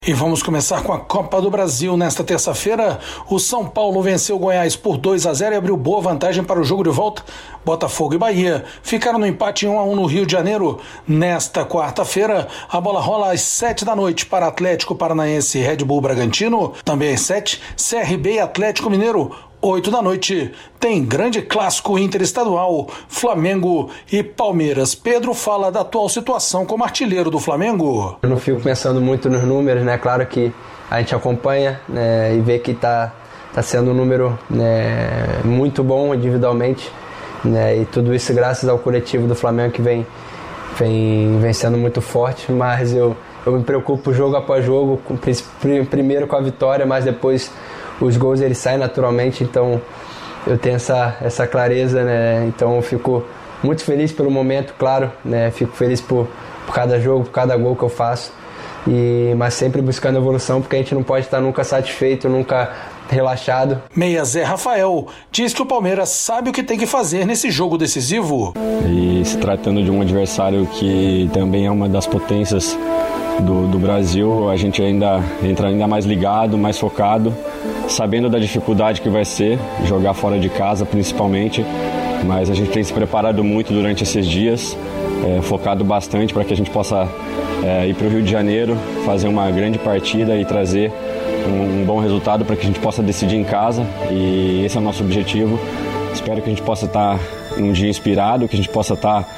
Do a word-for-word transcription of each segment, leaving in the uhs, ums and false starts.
E vamos começar com a Copa do Brasil. Nesta terça-feira, o São Paulo venceu o Goiás por dois a zero e abriu boa vantagem para o jogo de volta. Botafogo e Bahia ficaram no empate em um a um no Rio de Janeiro. Nesta quarta-feira, a bola rola às sete da noite para Atlético Paranaense e Red Bull Bragantino. Também às sete, C R B e Atlético Mineiro. Oito da noite, tem grande clássico interestadual, Flamengo e Palmeiras. Pedro fala da atual situação como artilheiro do Flamengo. Eu não fico pensando muito nos números, né? Claro que a gente acompanha, né, e vê que está tá sendo um número, né, muito bom individualmente, né, e tudo isso graças ao coletivo do Flamengo que vem, vem, vem sendo muito forte, mas eu, eu me preocupo jogo após jogo, com, primeiro com a vitória, mas depois os gols eles saem naturalmente, então eu tenho essa, essa clareza, né? Então eu fico muito feliz pelo momento, claro, né? Fico feliz por, por cada jogo, por cada gol que eu faço, e, mas sempre buscando evolução, porque a gente não pode estar nunca satisfeito, nunca relaxado. Meia Zé Rafael diz que o Palmeiras sabe o que tem que fazer nesse jogo decisivo. E se tratando de um adversário que também é uma das potências do, do Brasil, a gente ainda entra ainda mais ligado, mais focado, sabendo da dificuldade que vai ser jogar fora de casa principalmente, mas a gente tem se preparado muito durante esses dias, é, focado bastante para que a gente possa é, ir para o Rio de Janeiro, fazer uma grande partida e trazer um, um bom resultado para que a gente possa decidir em casa, e esse é o nosso objetivo. Espero que a gente possa estar num dia inspirado, que a gente possa estar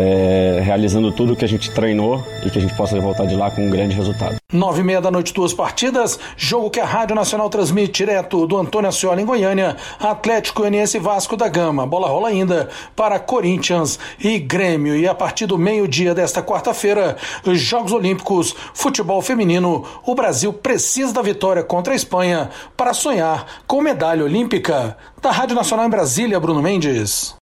é, realizando tudo que a gente treinou e que a gente possa voltar de lá com um grande resultado. Nove e meia da noite, duas partidas, jogo que a Rádio Nacional transmite direto do Antônio Ascioli em Goiânia, Atlético Goianiense e Vasco da Gama. Bola rola ainda para Corinthians e Grêmio. E a partir do meio-dia desta quarta-feira, Jogos Olímpicos, futebol feminino. O Brasil precisa da vitória contra a Espanha para sonhar com medalha olímpica. Da Rádio Nacional em Brasília, Bruno Mendes.